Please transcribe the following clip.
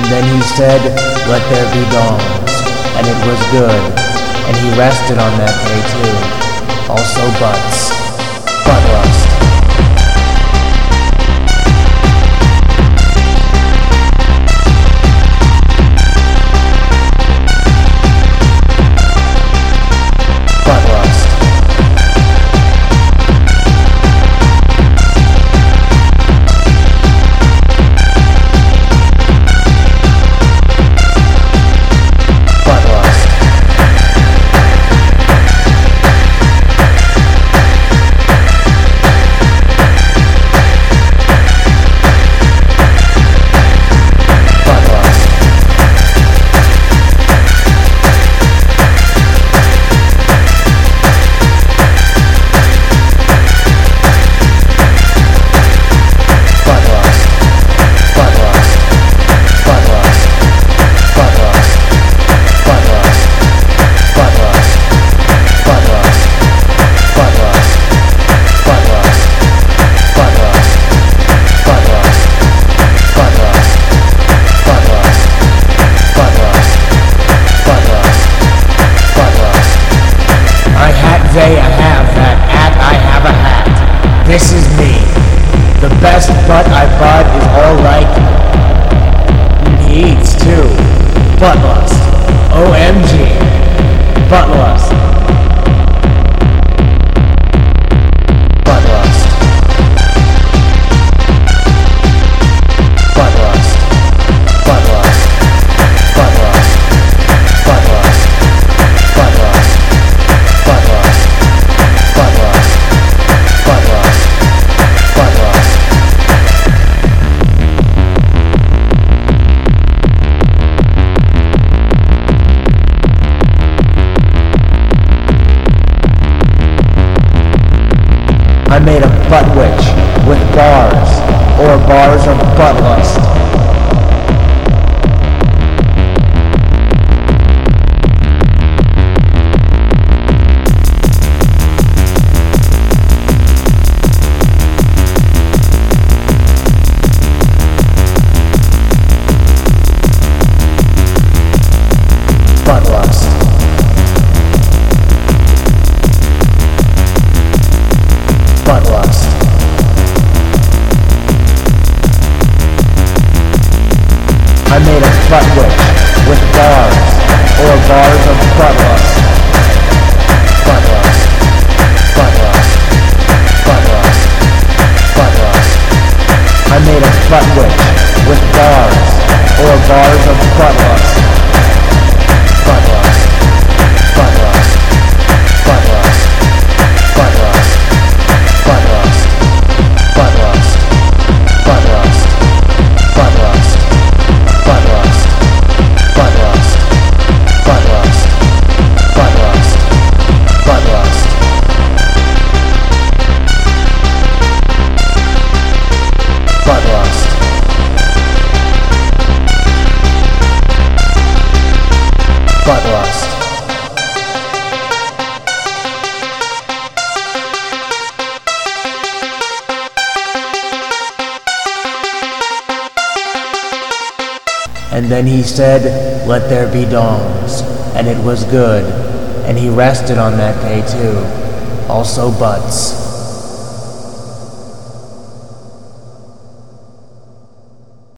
And then he said, "Let there be dawns," and it was good, and he rested on that day too. Also butts. Butt lust. Butt lust. They have that at I have a hat. This is me. The best butt I bud is alright. He eats too. Butt lust. OMG. Butt lust. Butt lust. Butt lust. Butt lust. Butt lust. Butt lust. Butt lust. Butt lust. Butt lust. Butt lust. Butt lust. I made a butt witch with bars, or bars of butt lust. Butt lust. Butt lust. I made a butt witch with bars, or bars of butt lust. Butt lust. Butt lust. Butt lust. Butt lust. I made a butt witch with bars, or bars of butt lust. Butt lust. Butt lust. Butt lust. Butt lust. Butt lust. Butt lust. Butt lust. Butt lust. Butt lust. Butt lust. Butt lust. Butt lust. Butt lust. Butt lust. Butt lust. And then he said, "Let there be dawns," and it was good, and he rested on that day too. Also butts.